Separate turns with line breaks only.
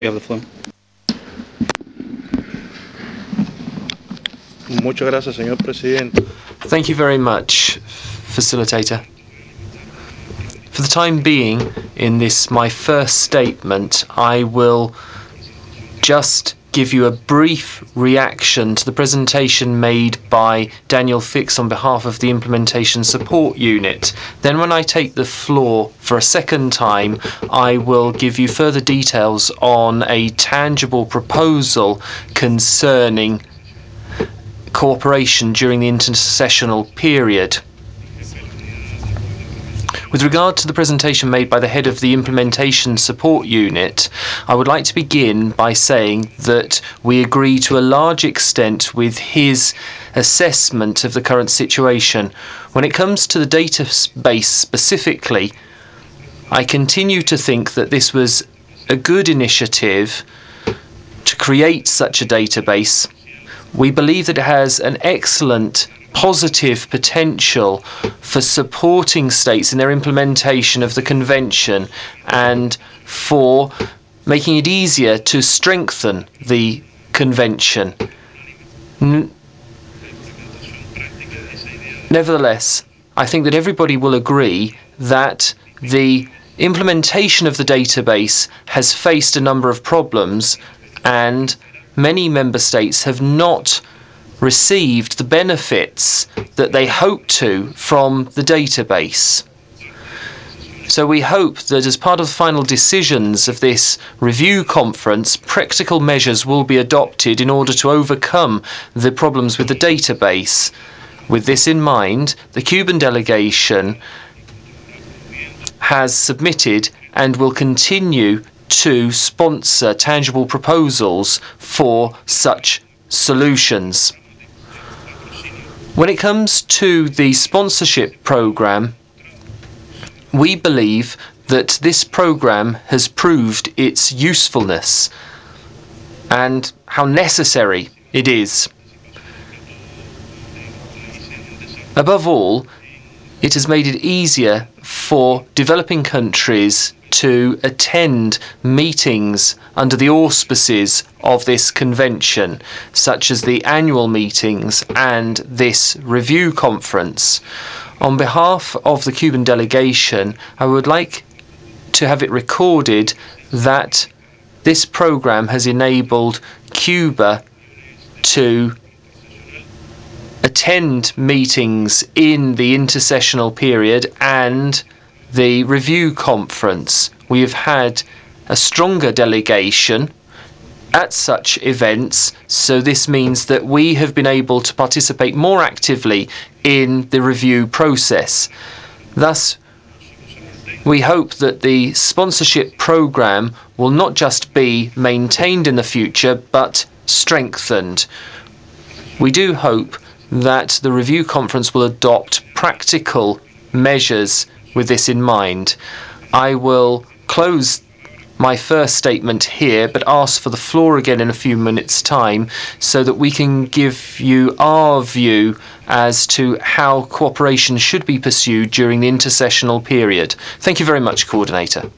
You have the floor. Muchas gracias, señor presidente.
Thank you very much, facilitator. For the time being, in this my first statement, I will just give you a brief reaction to the presentation made by Daniel Fix on behalf of the Implementation Support Unit. Then when I take the floor for a second time, I will give you further details on a tangible proposal concerning cooperation during the intersessional period. With regard to the presentation made by the head of the Implementation Support Unit, I would like to begin by saying that we agree to a large extent with his assessment of the current situation. When it comes to the database specifically, I continue to think that this was a good initiative to create such a database. We believe that it has an excellent positive potential for supporting states in their implementation of the Convention and for making it easier to strengthen the Convention. Nevertheless, I think that everybody will agree that the implementation of the database has faced a number of problems, and many member states have not received the benefits that they hoped to from the database. So we hope that as part of the final decisions of this review conference, practical measures will be adopted in order to overcome the problems with the database. With this in mind, the Cuban delegation has submitted and will continue to sponsor tangible proposals for such solutions. When it comes to the sponsorship program, we believe that this program has proved its usefulness and how necessary it is. Above all, it has made it easier for developing countries to attend meetings under the auspices of this convention, such as the annual meetings and this review conference. On behalf of the Cuban delegation, I would like to have it recorded that this program has enabled Cuba to attend meetings in the intersessional period and the review conference. We have had a stronger delegation at such events, so this means that we have been able to participate more actively in the review process. Thus, we hope that the sponsorship program will not just be maintained in the future, but strengthened. We do hope that the review conference will adopt practical measures with this in mind. I will close my first statement here, but ask for the floor again in a few minutes' time so that we can give you our view as to how cooperation should be pursued during the intersessional period. Thank you very much, Coordinator.